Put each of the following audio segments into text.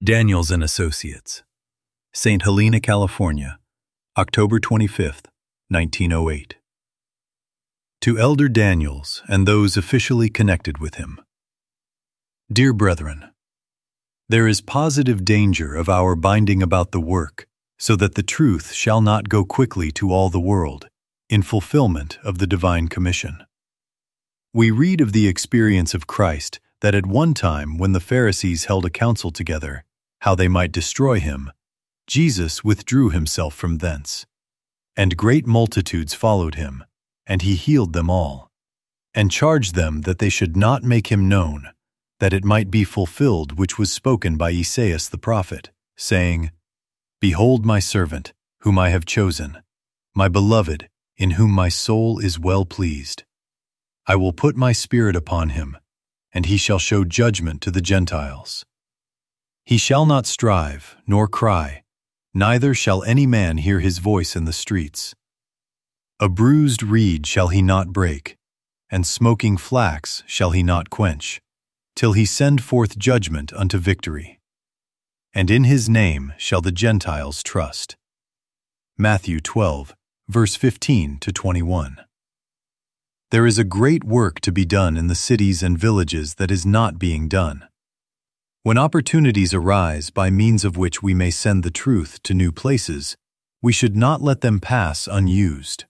Daniels and Associates, St. Helena, California, October 25, 1908. To Elder Daniels and those officially connected with him. Dear brethren, there is positive danger of our binding about the work, so that the truth shall not go quickly to all the world, in fulfillment of the divine commission. We read of the experience of Christ that at one time when the Pharisees held a council together, how they might destroy him, Jesus withdrew himself from thence. And great multitudes followed him, and he healed them all, and charged them that they should not make him known, that it might be fulfilled which was spoken by Esaias the prophet, saying, Behold my servant, whom I have chosen, my beloved, in whom my soul is well pleased. I will put my spirit upon him, and he shall show judgment to the Gentiles. He shall not strive, nor cry, neither shall any man hear his voice in the streets. A bruised reed shall he not break, and smoking flax shall he not quench, till he send forth judgment unto victory. And in his name shall the Gentiles trust. Matthew 12, verse 15 to 21. There is a great work to be done in the cities and villages that is not being done. When opportunities arise by means of which we may send the truth to new places, we should not let them pass unused.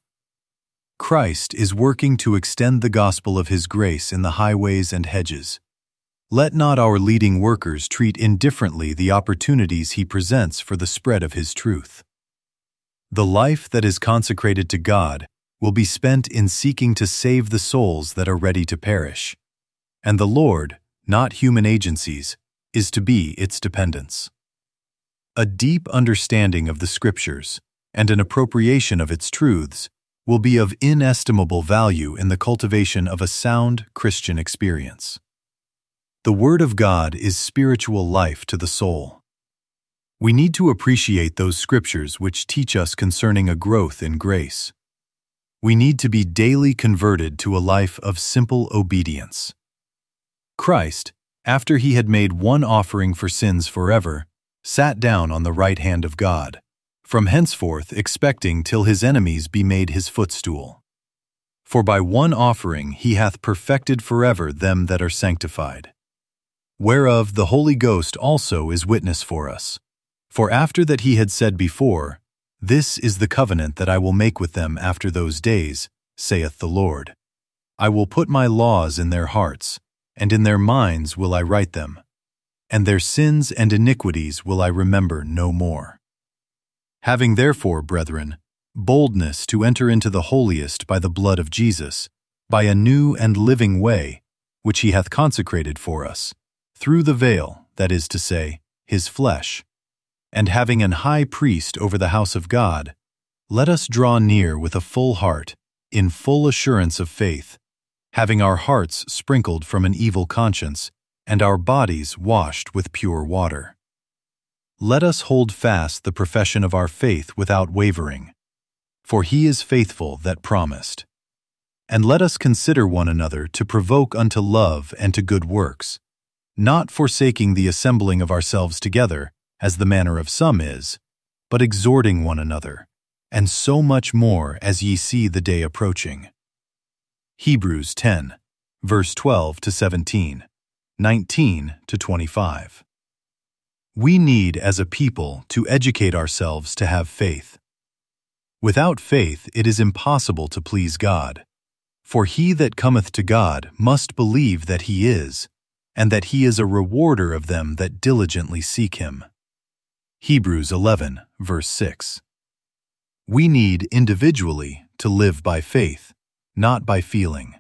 Christ is working to extend the gospel of his grace in the highways and hedges. Let not our leading workers treat indifferently the opportunities he presents for the spread of his truth. The life that is consecrated to God will be spent in seeking to save the souls that are ready to perish, and the Lord, not human agencies, is to be its dependence. A deep understanding of the Scriptures and an appropriation of its truths will be of inestimable value in the cultivation of a sound Christian experience. The Word of God is spiritual life to the soul. We need to appreciate those Scriptures which teach us concerning a growth in grace. We need to be daily converted to a life of simple obedience. Christ, after he had made one offering for sins forever, sat down on the right hand of God, from henceforth expecting till his enemies be made his footstool. For by one offering he hath perfected forever them that are sanctified. Whereof the Holy Ghost also is witness for us. For after that he had said before, This is the covenant that I will make with them after those days, saith the Lord. I will put my laws in their hearts, and in their minds will I write them, and their sins and iniquities will I remember no more. Having therefore, brethren, boldness to enter into the holiest by the blood of Jesus, by a new and living way, which he hath consecrated for us, through the veil, that is to say, his flesh, and having an high priest over the house of God, let us draw near with a full heart, in full assurance of faith, having our hearts sprinkled from an evil conscience, and our bodies washed with pure water. Let us hold fast the profession of our faith without wavering, for he is faithful that promised. And let us consider one another to provoke unto love and to good works, not forsaking the assembling of ourselves together, as the manner of some is, but exhorting one another, and so much more as ye see the day approaching. Hebrews 10, verse 12 to 17, 19 to 25. We need as a people to educate ourselves to have faith. Without faith it is impossible to please God, for he that cometh to God must believe that he is, and that he is a rewarder of them that diligently seek him. Hebrews 11, verse 6. We need individually to live by faith, not by feeling.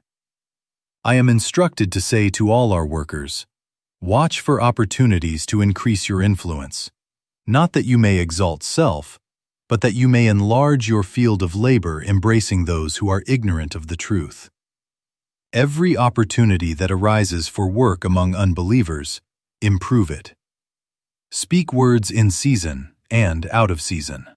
I am instructed to say to all our workers, watch for opportunities to increase your influence, not that you may exalt self, but that you may enlarge your field of labor embracing those who are ignorant of the truth. Every opportunity that arises for work among unbelievers, improve it. Speak words in season and out of season.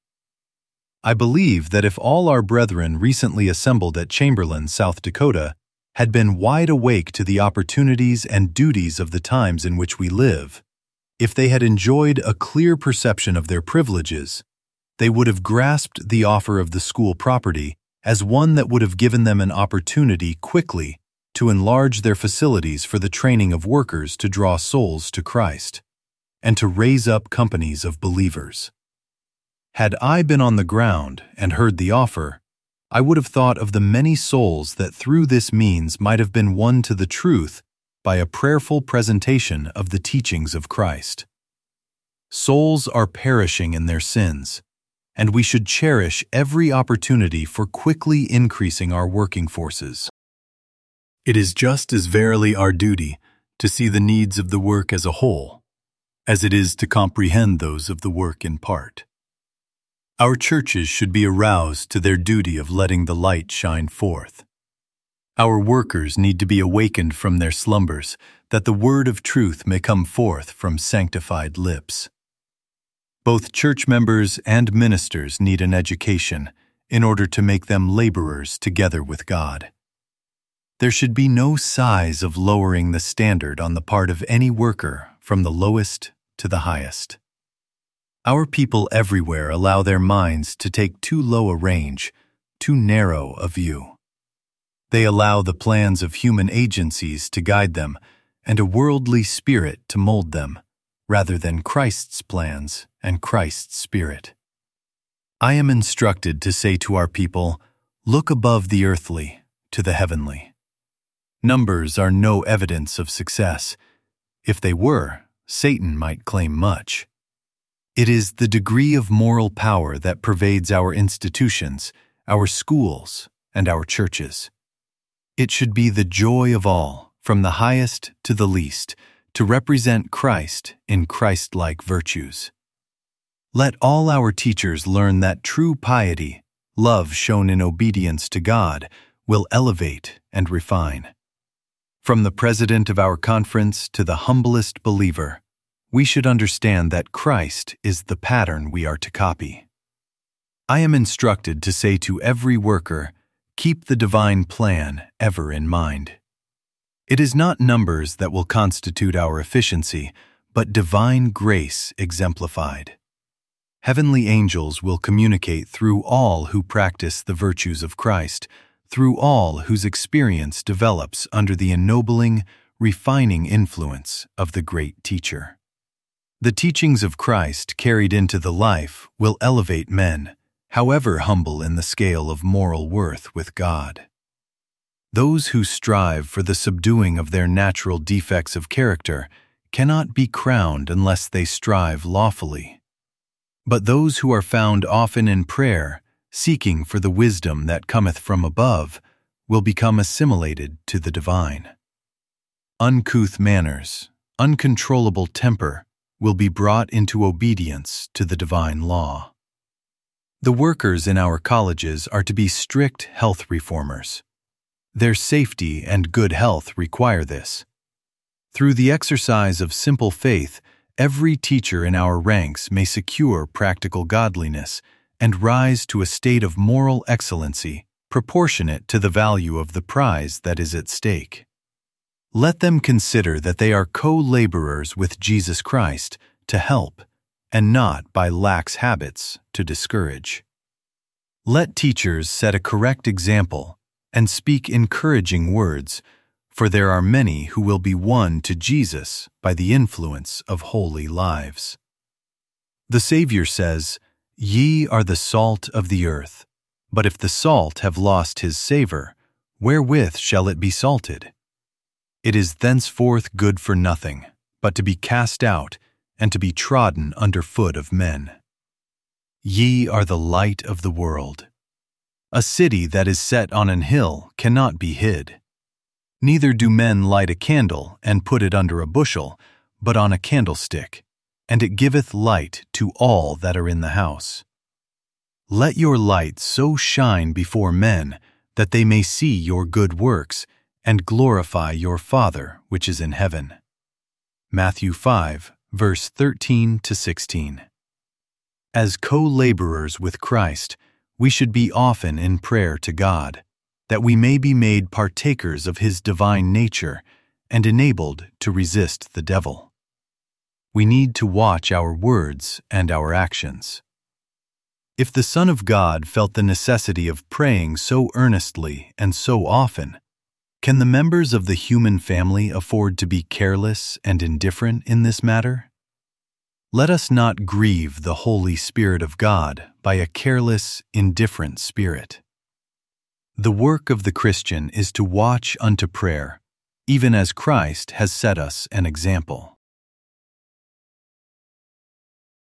I believe that if all our brethren recently assembled at Chamberlain, South Dakota, had been wide awake to the opportunities and duties of the times in which we live, If they had enjoyed a clear perception of their privileges, they would have grasped the offer of the school property as one that would have given them an opportunity quickly to enlarge their facilities for the training of workers to draw souls to Christ, and to raise up companies of believers. Had I been on the ground and heard the offer, I would have thought of the many souls that through this means might have been won to the truth by a prayerful presentation of the teachings of Christ. Souls are perishing in their sins, and we should cherish every opportunity for quickly increasing our working forces. It is just as verily our duty to see the needs of the work as a whole, as it is to comprehend those of the work in part. Our churches should be aroused to their duty of letting the light shine forth. Our workers need to be awakened from their slumbers, that the word of truth may come forth from sanctified lips. Both church members and ministers need an education in order to make them laborers together with God. There should be no sighs of lowering the standard on the part of any worker from the lowest to the highest. Our people everywhere allow their minds to take too low a range, too narrow a view. They allow the plans of human agencies to guide them and a worldly spirit to mold them, rather than Christ's plans and Christ's spirit. I am instructed to say to our people, look above the earthly to the heavenly. Numbers are no evidence of success. If they were, Satan might claim much. It is the degree of moral power that pervades our institutions, our schools, and our churches. It should be the joy of all, from the highest to the least, to represent Christ in Christ-like virtues. Let all our teachers learn that true piety, love shown in obedience to God, will elevate and refine. From the president of our conference to the humblest believer, we should understand that Christ is the pattern we are to copy. I am instructed to say to every worker, keep the divine plan ever in mind. It is not numbers that will constitute our efficiency, but divine grace exemplified. Heavenly angels will communicate through all who practice the virtues of Christ, through all whose experience develops under the ennobling, refining influence of the great teacher. The teachings of Christ carried into the life will elevate men, however humble in the scale of moral worth with God. Those who strive for the subduing of their natural defects of character cannot be crowned unless they strive lawfully. But those who are found often in prayer, seeking for the wisdom that cometh from above, will become assimilated to the divine. Uncouth manners, uncontrollable temper, will be brought into obedience to the divine law. The workers in our colleges are to be strict health reformers. Their safety and good health require this. Through the exercise of simple faith, every teacher in our ranks may secure practical godliness and rise to a state of moral excellency proportionate to the value of the prize that is at stake. Let them consider that they are co-laborers with Jesus Christ to help, and not by lax habits to discourage. Let teachers set a correct example and speak encouraging words, for there are many who will be won to Jesus by the influence of holy lives. The Savior says, "Ye are the salt of the earth, but if the salt have lost his savor, wherewith shall it be salted? It is thenceforth good for nothing, but to be cast out, and to be trodden under foot of men. Ye are the light of the world. A city that is set on an hill cannot be hid. Neither do men light a candle and put it under a bushel, but on a candlestick, and it giveth light to all that are in the house. Let your light so shine before men that they may see your good works and glorify your Father which is in heaven." Matthew 5, verse 13 to 16. As co-laborers with Christ, we should be often in prayer to God, that we may be made partakers of His divine nature and enabled to resist the devil. we need to watch our words and our actions. If the Son of God felt the necessity of praying so earnestly and so often, can the members of the human family afford to be careless and indifferent in this matter? Let us not grieve the Holy Spirit of God by a careless, indifferent spirit. The work of the Christian is to watch unto prayer, even as Christ has set us an example.